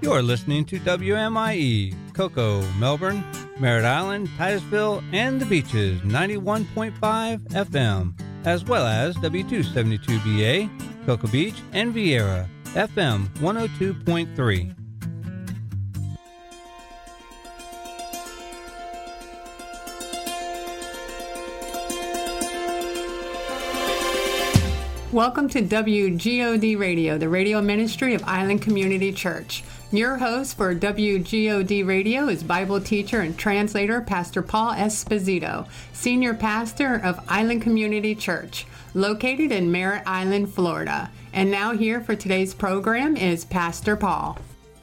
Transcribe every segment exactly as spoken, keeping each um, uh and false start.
You're listening to W M I E, Cocoa, Melbourne, Merritt Island, Titusville, and the Beaches, ninety-one point five F M, as well as W two seventy-two B A, Cocoa Beach, and Vieira, F M one oh two point three. Welcome to W G O D Radio, the radio ministry of Island Community Church. Your host for W G O D Radio is Bible teacher and translator Pastor Paul Esposito, senior pastor of Island Community Church, located in Merritt Island, Florida. And now here for today's program is Pastor Paul.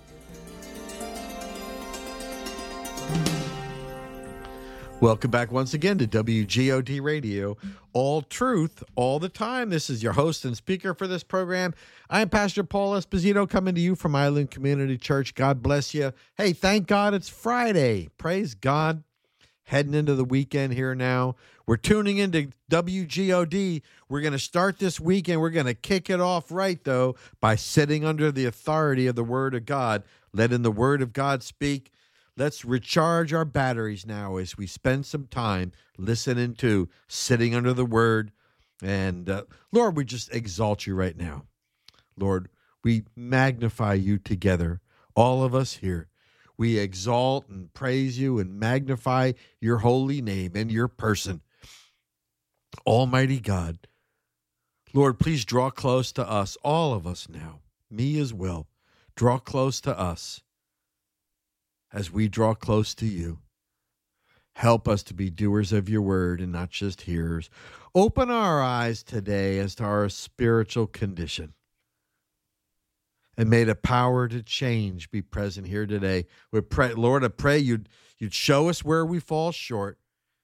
Welcome back once again to W G O D Radio, all truth, all the time. This is your host and speaker for this program. I'm Pastor Paul Esposito, coming to you from Island Community Church. God bless you. Hey, thank God it's Friday. Praise God. Heading into the weekend here now. We're tuning into W G O D. We're going to start this weekend. We're going to kick it off right, though, by sitting under the authority of the Word of God, letting the Word of God speak. Let's recharge our batteries now as we spend some time listening to, sitting under the Word. And uh, Lord, we just exalt you right now. Lord, we magnify you together, all of us here. We exalt and praise you and magnify your holy name and your person. Almighty God, Lord, please draw close to us, all of us now, me as well. Draw close to us as we draw close to you. Help us to be doers of your word and not just hearers. Open our eyes today as to our spiritual condition. And may the power to change be present here today. We pray, Lord, I pray you'd, you'd show us where we fall short.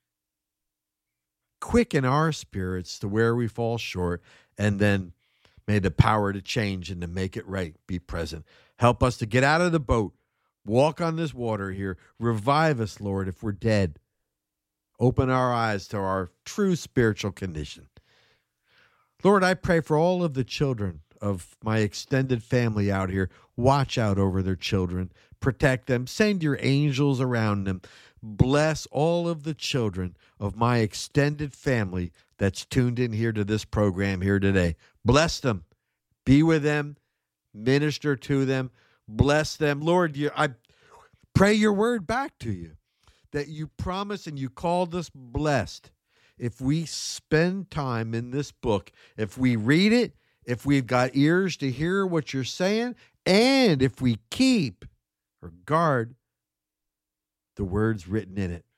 Quicken our spirits to where we fall short. And then may the power to change and to make it right be present. Help us to get out of the boat. Walk on this water here. Revive us, Lord, if we're dead. Open our eyes to our true spiritual condition. Lord, I pray for all of the children of my extended family out here. Watch out over their children. Protect them. Send your angels around them. Bless all of the children of my extended family that's tuned in here to this program here today. Bless them. Be with them. Minister to them. Bless them. Lord, you, I pray your word back to you, that you promise and you called us blessed. If we spend time in this book, if we read it, if we've got ears to hear what you're saying, and if we keep or guard the words written in it.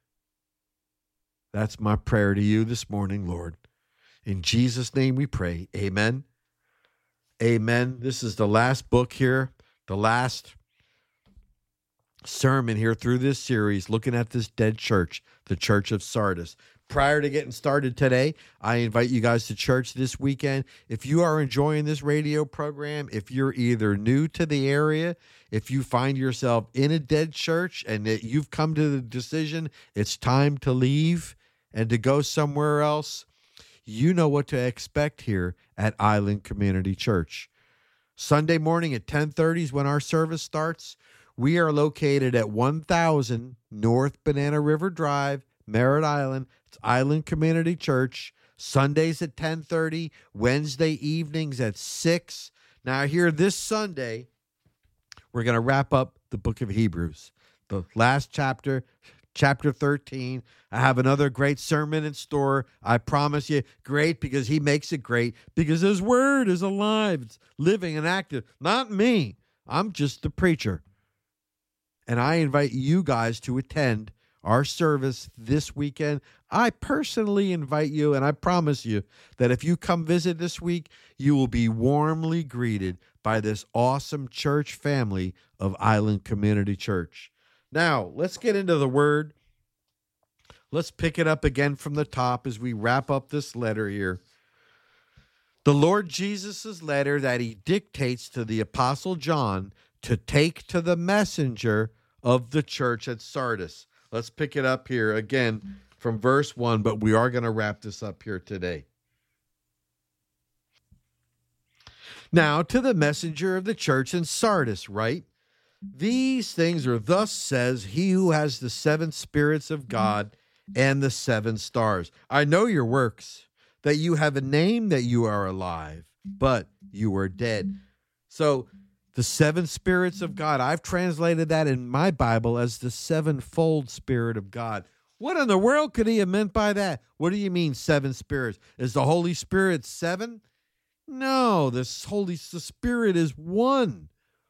That's my prayer to you this morning, Lord. In Jesus' name we pray. Amen. Amen. This is the last book here. The last sermon here through this series, looking at this dead church, the Church of Sardis. Prior to getting started today, I invite you guys to church this weekend. If you are enjoying this radio program, if you're either new to the area, if you find yourself in a dead church and that you've come to the decision it's time to leave and to go somewhere else, you know what to expect here at Island Community Church. Sunday morning at ten thirty is when our service starts. We are located at one thousand North Banana River Drive, Merritt Island. It's Island Community Church. Sundays at ten thirty, Wednesday evenings at six. Now here this Sunday, we're going to wrap up the book of Hebrews, the last chapter, chapter thirteen. I have another great sermon in store. I promise you, great because he makes it great, because his word is alive, it's living and active. Not me. I'm just the preacher. And I invite you guys to attend our service this weekend. I personally invite you, and I promise you that if you come visit this week, you will be warmly greeted by this awesome church family of Island Community Church. Now, let's get into the word. Let's pick it up again from the top as we wrap up this letter here. The Lord Jesus' letter that he dictates to the Apostle John to take to the messenger of the church at Sardis. Let's pick it up here again from verse one, but we are going to wrap this up here today. Now, to the messenger of the church in Sardis, write, these things, or thus says he who has the seven spirits of God and the seven stars. I know your works, that you have a name, that you are alive, but you are dead. So the seven spirits of God, I've translated that in my Bible as the sevenfold Spirit of God. What in the world could he have meant by that? What do you mean seven spirits? Is the Holy Spirit seven? No, the Holy the Spirit is one.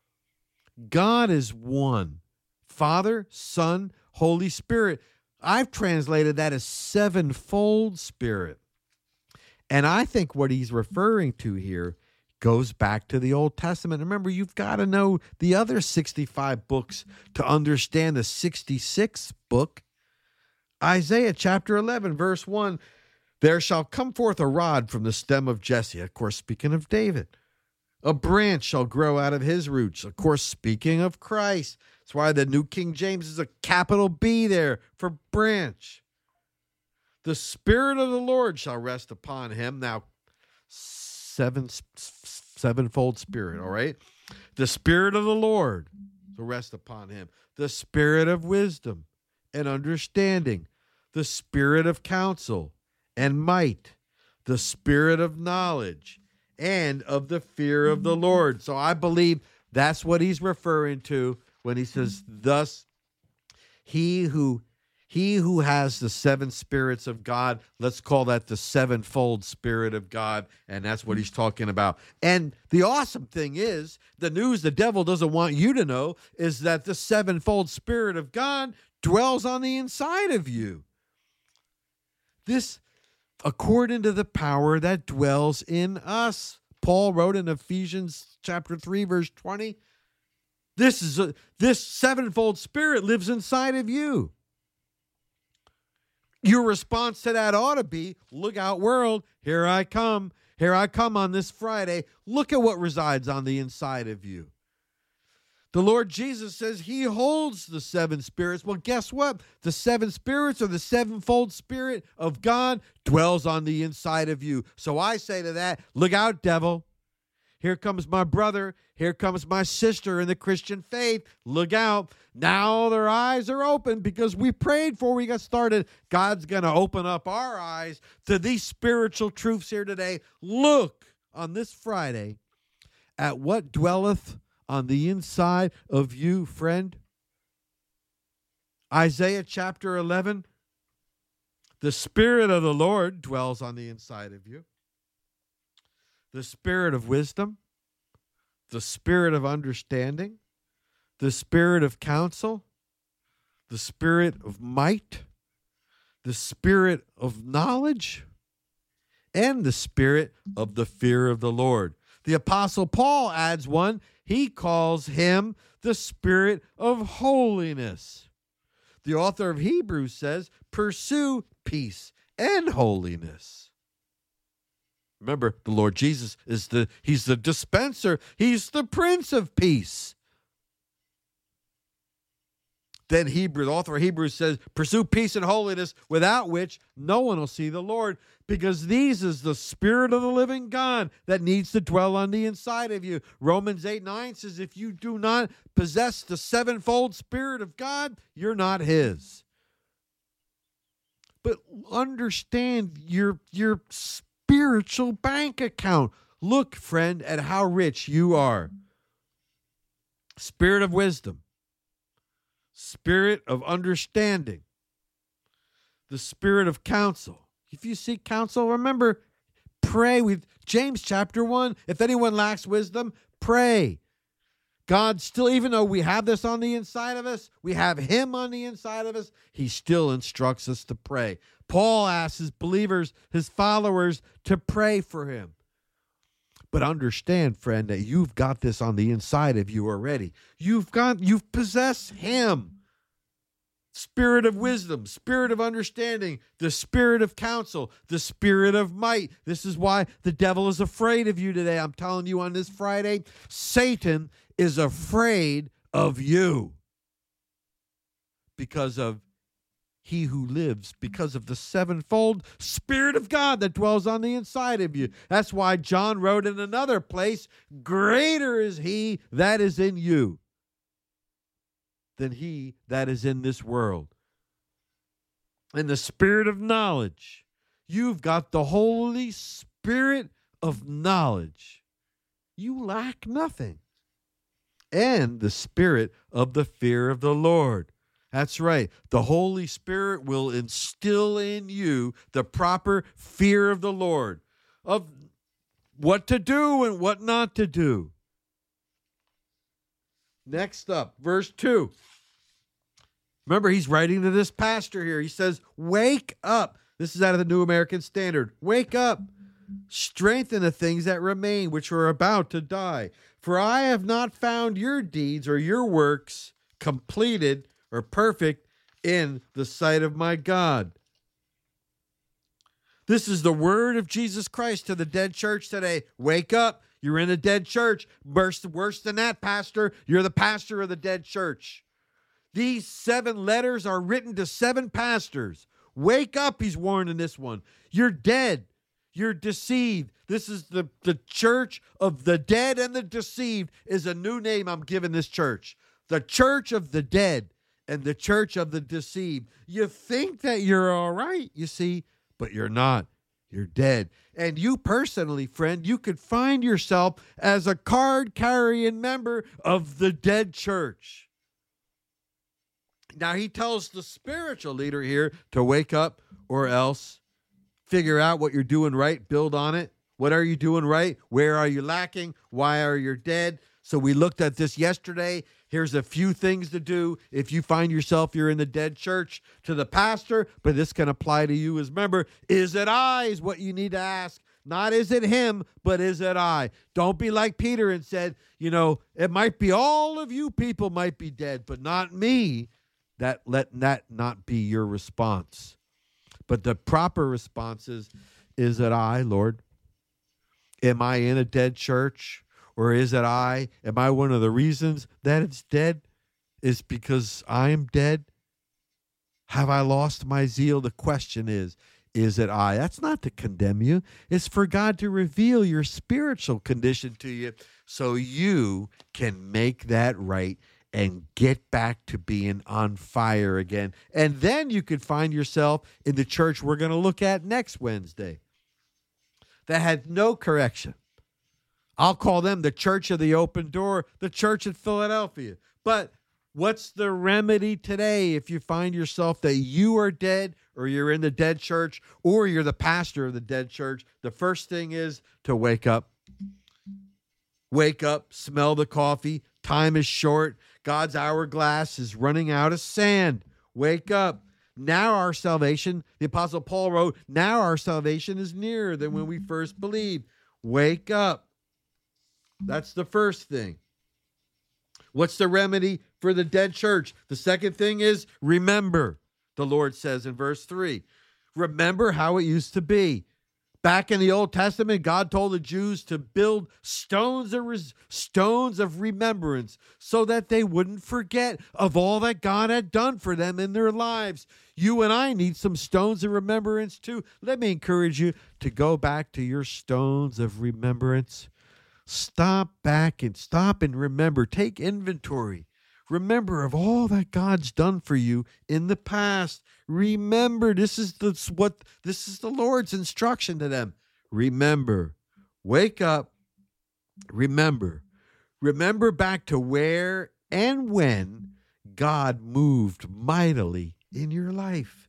God is one. Father, Son, Holy Spirit. I've translated that as sevenfold Spirit. And I think what he's referring to here goes back to the Old Testament. Remember, you've got to know the other sixty-five books to understand the sixty-sixth book. Isaiah chapter eleven, verse one, there shall come forth a rod from the stem of Jesse. Of course, speaking of David. A branch shall grow out of his roots. Of course, speaking of Christ. That's why the New King James is a capital B there for branch. The Spirit of the Lord shall rest upon him. Now, seven, sevenfold Spirit, all right? The Spirit of the Lord shall rest upon him. The Spirit of wisdom and understanding. The Spirit of counsel and might. The Spirit of knowledge and of the fear of the Lord. So I believe that's what he's referring to when he says, thus he who he who has the seven spirits of God, let's call that the sevenfold Spirit of God, and that's what he's talking about. And the awesome thing is, the news the devil doesn't want you to know is that the sevenfold Spirit of God dwells on the inside of you. This, according to the power that dwells in us. Paul wrote in Ephesians chapter three, verse twenty, this is a, this sevenfold Spirit lives inside of you. Your response to that ought to be, look out, world, here I come. Here I come on this Friday. Look at what resides on the inside of you. The Lord Jesus says he holds the seven spirits. Well, guess what? The seven spirits, or the sevenfold Spirit of God, dwells on the inside of you. So I say to that, look out, devil. Here comes my brother. Here comes my sister in the Christian faith. Look out. Now their eyes are open because we prayed before we got started. God's going to open up our eyes to these spiritual truths here today. Look on this Friday at what dwelleth on the inside of you, friend. Isaiah chapter eleven. The Spirit of the Lord dwells on the inside of you. The Spirit of wisdom, the Spirit of understanding, the Spirit of counsel, the Spirit of might, the Spirit of knowledge, and the Spirit of the fear of the Lord. The Apostle Paul adds one. He calls him the Spirit of holiness. The author of Hebrews says, pursue peace and holiness. Remember, the Lord Jesus is the, he's the dispenser. He's the Prince of Peace. Then Hebrew, the author of Hebrews says, pursue peace and holiness, without which no one will see the Lord, because these is the Spirit of the living God that needs to dwell on the inside of you. Romans eight nine says, if you do not possess the sevenfold Spirit of God, you're not his. But understand your, your spiritual bank account. Look, friend, at how rich you are. Spirit of wisdom. Spirit of understanding, the Spirit of counsel. If you seek counsel, remember, pray. With James chapter one, if anyone lacks wisdom, pray. God still, even though we have this on the inside of us, we have him on the inside of us, he still instructs us to pray. Paul asks his believers, his followers, to pray for him. But understand, friend, that you've got this on the inside of you already. You've got, you've possessed him. Spirit of wisdom, Spirit of understanding, the Spirit of counsel, the Spirit of might. This is why the devil is afraid of you today. I'm telling you on this Friday, Satan is afraid of you because of he who lives, because of the sevenfold Spirit of God that dwells on the inside of you. That's why John wrote in another place, greater is he that is in you than he that is in this world. In the spirit of knowledge, you've got the Holy Spirit of knowledge. You lack nothing. And the spirit of the fear of the Lord. That's right. The Holy Spirit will instill in you the proper fear of the Lord, of what to do and what not to do. Next up, verse two. Remember, he's writing to this pastor here. He says, wake up. This is out of the New American Standard. Wake up. Strengthen the things that remain, which are about to die. For I have not found your deeds or your works completed or perfect in the sight of my God. This is the word of Jesus Christ to the dead church today. Wake up. You're in a dead church. Worse, worse than that, pastor. You're the pastor of the dead church. These seven letters are written to seven pastors. Wake up, he's warned in this one. You're dead. You're deceived. This is the, the church of the dead and the deceived is a new name I'm giving this church. The church of the dead and the church of the deceived. You think that you're all right, you see, but you're not. You're dead. And you personally, friend, you could find yourself as a card-carrying member of the dead church. Now, he tells the spiritual leader here to wake up or else figure out what you're doing right, build on it. What are you doing right? Where are you lacking? Why are you dead? So we looked at this yesterday. Here's a few things to do if you find yourself you're in the dead church. To the pastor, but this can apply to you as member. Is it I is what you need to ask. Not is it him, but is it I? Don't be like Peter and said, you know, it might be all of you people might be dead, but not me. That let that not be your response. But the proper response is, is it I, Lord? Am I in a dead church? Or is it I? Am I one of the reasons that it's dead? Is because I am dead? Have I lost my zeal? The question is, is it I? That's not to condemn you. It's for God to reveal your spiritual condition to you so you can make that right and get back to being on fire again. And then you could find yourself in the church we're going to look at next Wednesday that had no correction. I'll call them the church of the open door, the church at Philadelphia. But what's the remedy today if you find yourself that you are dead or you're in the dead church or you're the pastor of the dead church? The first thing is to wake up. Wake up, smell the coffee. Time is short. God's hourglass is running out of sand. Wake up. Now our salvation, the Apostle Paul wrote, now our salvation is nearer than when we first believed. Wake up. That's the first thing. What's the remedy for the dead church? The second thing is remember, the Lord says in verse three. Remember how it used to be. Back in the Old Testament, God told the Jews to build stones of, res- stones of remembrance so that they wouldn't forget of all that God had done for them in their lives. You and I need some stones of remembrance too. Let me encourage you to go back to your stones of remembrance. Stop back and stop and remember. Take inventory. Remember of all that God's done for you in the past. Remember, this is the, what this is the Lord's instruction to them. Remember, wake up, remember. Remember back to where and when God moved mightily in your life.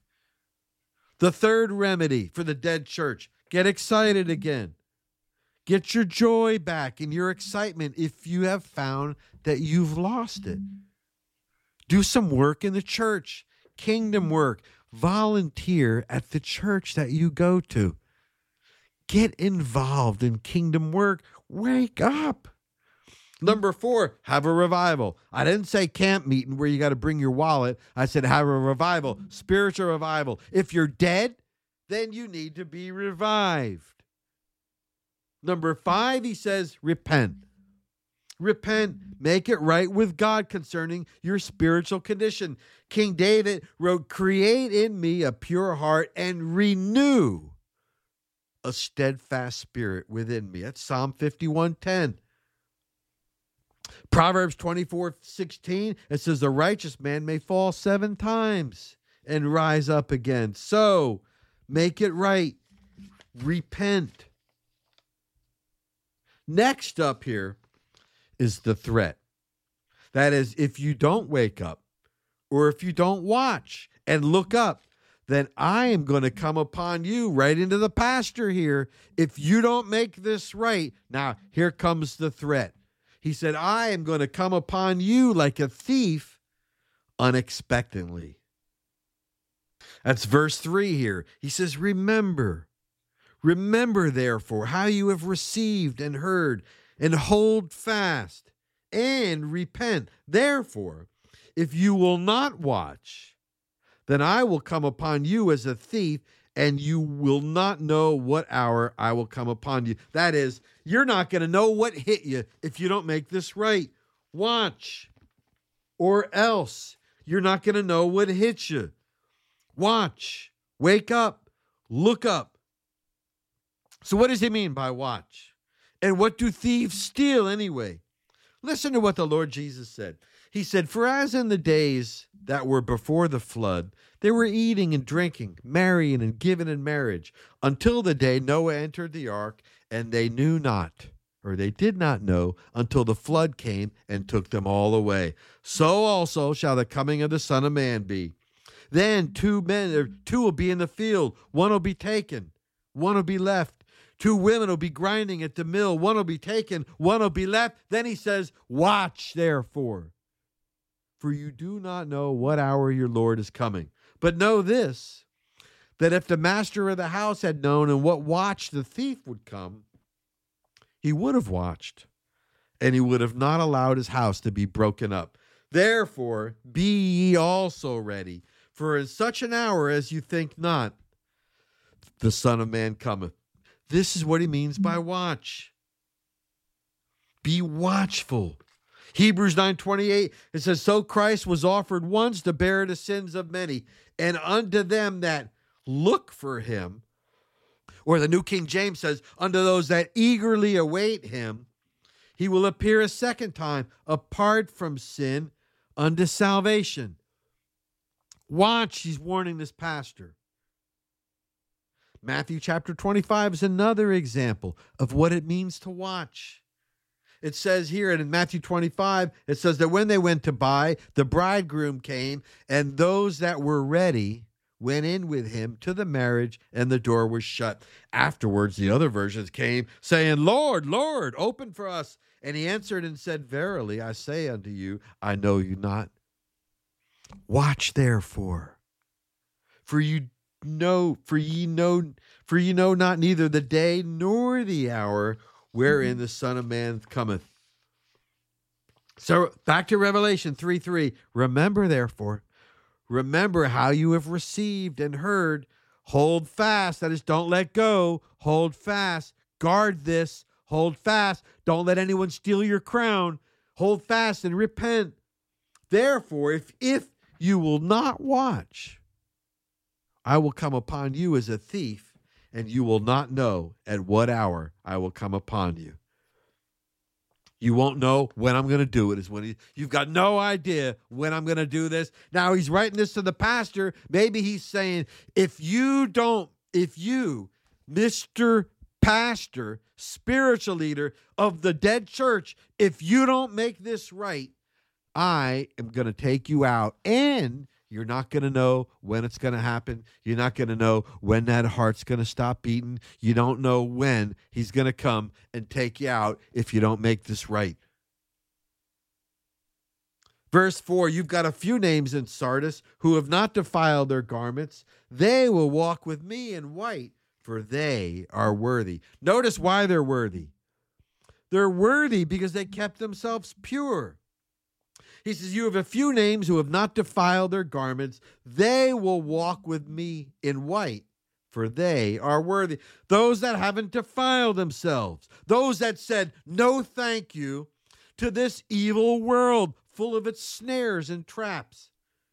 The third remedy for the dead church, get excited again. Get your joy back and your excitement if you have found that you've lost it. Do some work in the church, kingdom work. Volunteer at the church that you go to. Get involved in kingdom work. Wake up. Number four, have a revival. I didn't say camp meeting where you got to bring your wallet. I said have a revival, spiritual revival. If you're dead, then you need to be revived. Number five, he says, repent. Repent, make it right with God concerning your spiritual condition. King David wrote, create in me a pure heart and renew a steadfast spirit within me. That's Psalm fifty-one ten. Proverbs twenty-four sixteen, it says, the righteous man may fall seven times and rise up again. So, make it right. Repent. Next up here is the threat. That is, if you don't wake up, or if you don't watch and look up, then I am going to come upon you right into the pasture here. If you don't make this right, now here comes the threat. He said, I am going to come upon you like a thief unexpectedly. That's verse three here. He says, remember, remember therefore how you have received and heard, and hold fast and repent. Therefore, if you will not watch, then I will come upon you as a thief, and you will not know what hour I will come upon you. That is, you're not going to know what hit you if you don't make this right. Watch, or else you're not going to know what hit you. Watch, wake up, look up. So what does he mean by watch? And what do thieves steal anyway? Listen to what the Lord Jesus said. He said, for as in the days that were before the flood, they were eating and drinking, marrying and giving in marriage, until the day Noah entered the ark, and they knew not, or they did not know, until the flood came and took them all away. So also shall the coming of the Son of Man be. Then two men, or two will be in the field, one will be taken, one will be left. Two women will be grinding at the mill, one will be taken, one will be left. Then he says, watch therefore, for you do not know what hour your Lord is coming. But know this, that if the master of the house had known in what watch the thief would come, he would have watched, and he would have not allowed his house to be broken up. Therefore, be ye also ready, for in such an hour as you think not, the Son of Man cometh. This is what he means by watch. Be watchful. Hebrews nine twenty-eight, it says, so Christ was offered once to bear the sins of many, and unto them that look for him, or the New King James says, unto those that eagerly await him, he will appear a second time, apart from sin, unto salvation. Watch, he's warning this pastor. Matthew chapter twenty-five is another example of what it means to watch. It says here in Matthew twenty-five, it says that when they went to buy, the bridegroom came, and those that were ready went in with him to the marriage, and the door was shut. Afterwards, the other versions came, saying, Lord, Lord, open for us. And he answered and said, verily, I say unto you, I know you not. Watch therefore, for you know, for ye know, for ye know not neither the day nor the hour wherein the Son of Man cometh. So back to Revelation three three. Remember therefore, remember how you have received and heard. Hold fast. That is, don't let go. Hold fast. Guard this. Hold fast. Don't let anyone steal your crown. Hold fast and repent. Therefore, if, if you will not watch, I will come upon you as a thief, and you will not know at what hour I will come upon you. You won't know when I'm going to do it. Is when he, you've got no idea when I'm going to do this. Now he's writing this to the pastor. Maybe he's saying, if you don't, if you, Mister Pastor, spiritual leader of the dead church, if you don't make this right, I am going to take you out, and you're not going to know when it's going to happen. You're not going to know when that heart's going to stop beating. You don't know when he's going to come and take you out if you don't make this right. Verse four, you've got a few names in Sardis who have not defiled their garments. They will walk with me in white, for they are worthy. Notice why they're worthy. They're worthy because they kept themselves pure. He says, you have a few names who have not defiled their garments. They will walk with me in white, for they are worthy. Those that haven't defiled themselves. Those that said, no thank you to this evil world full of its snares and traps.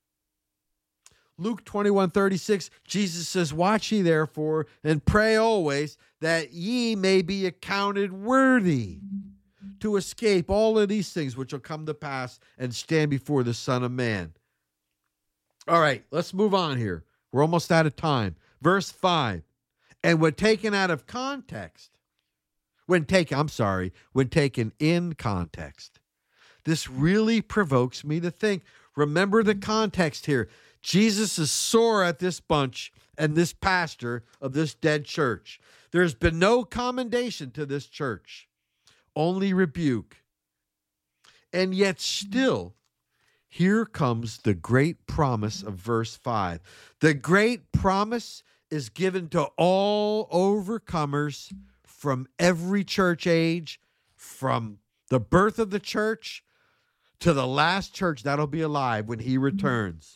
Luke twenty-one thirty-six, Jesus says, watch ye therefore, and pray always, that ye may be accounted worthy to escape all of these things which will come to pass and stand before the Son of Man. All right, let's move on here. We're almost out of time. Verse five. And when taken out of context, when taken, I'm sorry, when taken in context, this really provokes me to think. Remember the context here. Jesus is sore at this bunch and this pastor of this dead church. There's been no commendation to this church, only rebuke. And yet still, here comes the great promise of verse five. The great promise is given to all overcomers from every church age, from the birth of the church to the last church that'll be alive when he returns.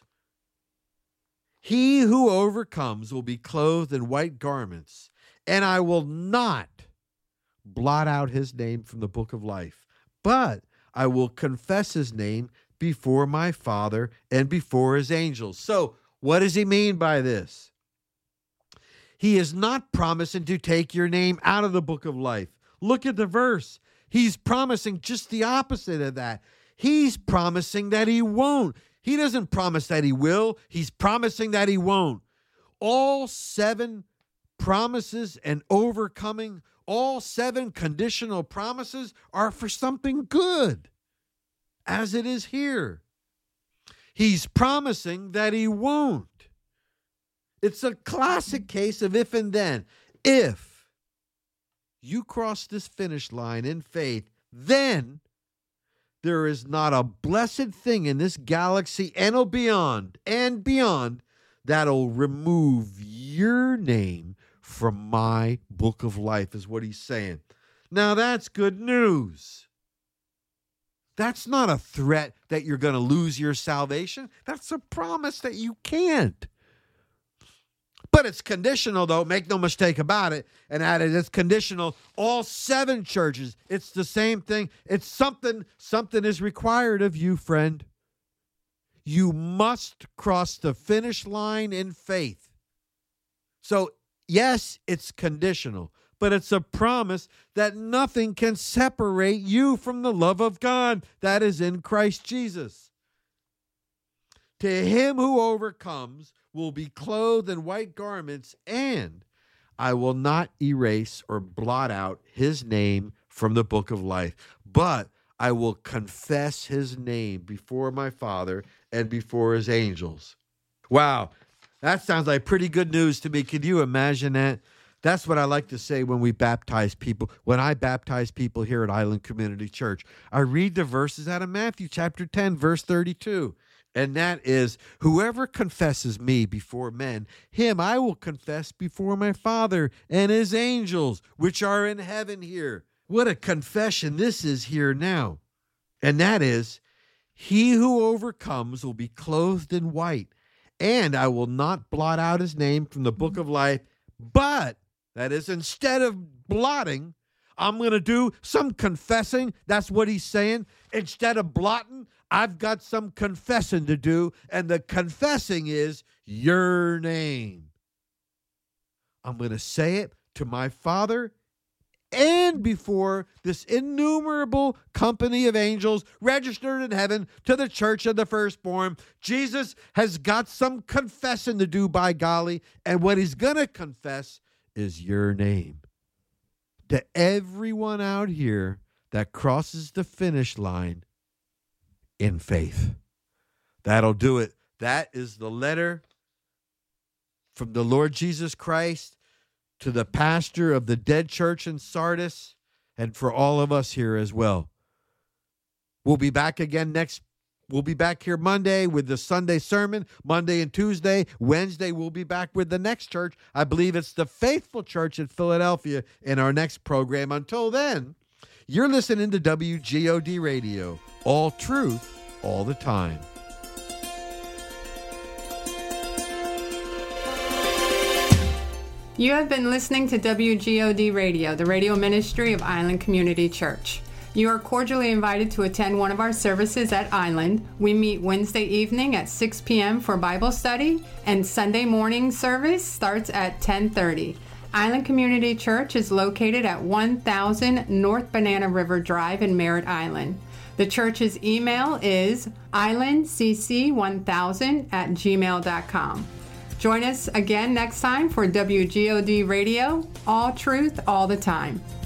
He who overcomes will be clothed in white garments, and I will not blot out his name from the book of life, but I will confess his name before my Father and before his angels. So, what does he mean by this? He is not promising to take your name out of the book of life. Look at the verse. He's promising just the opposite of that. He's promising that he won't. He doesn't promise that he will. He's promising that he won't. All seven promises and overcoming, all seven conditional promises are for something good, as it is here. He's promising that he won't. It's a classic case of if and then. If you cross this finish line in faith, then there is not a blessed thing in this galaxy and beyond and beyond that'll remove your name from my book of life, is what he's saying. Now that's good news. That's not a threat that you're going to lose your salvation. That's a promise that you can't. But it's conditional, though. Make no mistake about it. And that is, it's conditional. All seven churches, it's the same thing. It's something, something is required of you, friend. You must cross the finish line in faith. So, yes, it's conditional, but it's a promise that nothing can separate you from the love of God that is in Christ Jesus. To him who overcomes will be clothed in white garments, and I will not erase or blot out his name from the book of life, but I will confess his name before my Father and before his angels. Wow, that sounds like pretty good news to me. Can you imagine that? That's what I like to say when we baptize people. When I baptize people here at Island Community Church, I read the verses out of Matthew chapter ten, verse thirty-two. And that is, whoever confesses me before men, him I will confess before my Father and his angels, which are in heaven here. What a confession this is here now. And that is, he who overcomes will be clothed in white, and I will not blot out his name from the book of life, but, that is, instead of blotting, I'm going to do some confessing. That's what he's saying. Instead of blotting, I've got some confessing to do, and the confessing is your name. I'm going to say it to my Father and before this innumerable company of angels registered in heaven to the church of the firstborn. Jesus has got some confessing to do, by golly, and what he's going to confess is your name. To everyone out here that crosses the finish line in faith. That'll do it. That is the letter from the Lord Jesus Christ to the pastor of the dead church in Sardis, and for all of us here as well. We'll be back again next We'll be back here Monday with the Sunday sermon, Monday and Tuesday. Wednesday, we'll be back with the next church. I believe it's the Faithful Church in Philadelphia in our next program. Until then, you're listening to W G O D Radio. All truth, all the time. You have been listening to W G O D Radio, the radio ministry of Island Community Church. You are cordially invited to attend one of our services at Island. We meet Wednesday evening at six p.m. for Bible study, and Sunday morning service starts at ten thirty. Island Community Church is located at one thousand North Banana River Drive in Merritt Island. The church's email is island c c one thousand at gmail dot com. Join us again next time for W G O D Radio, all truth, all the time.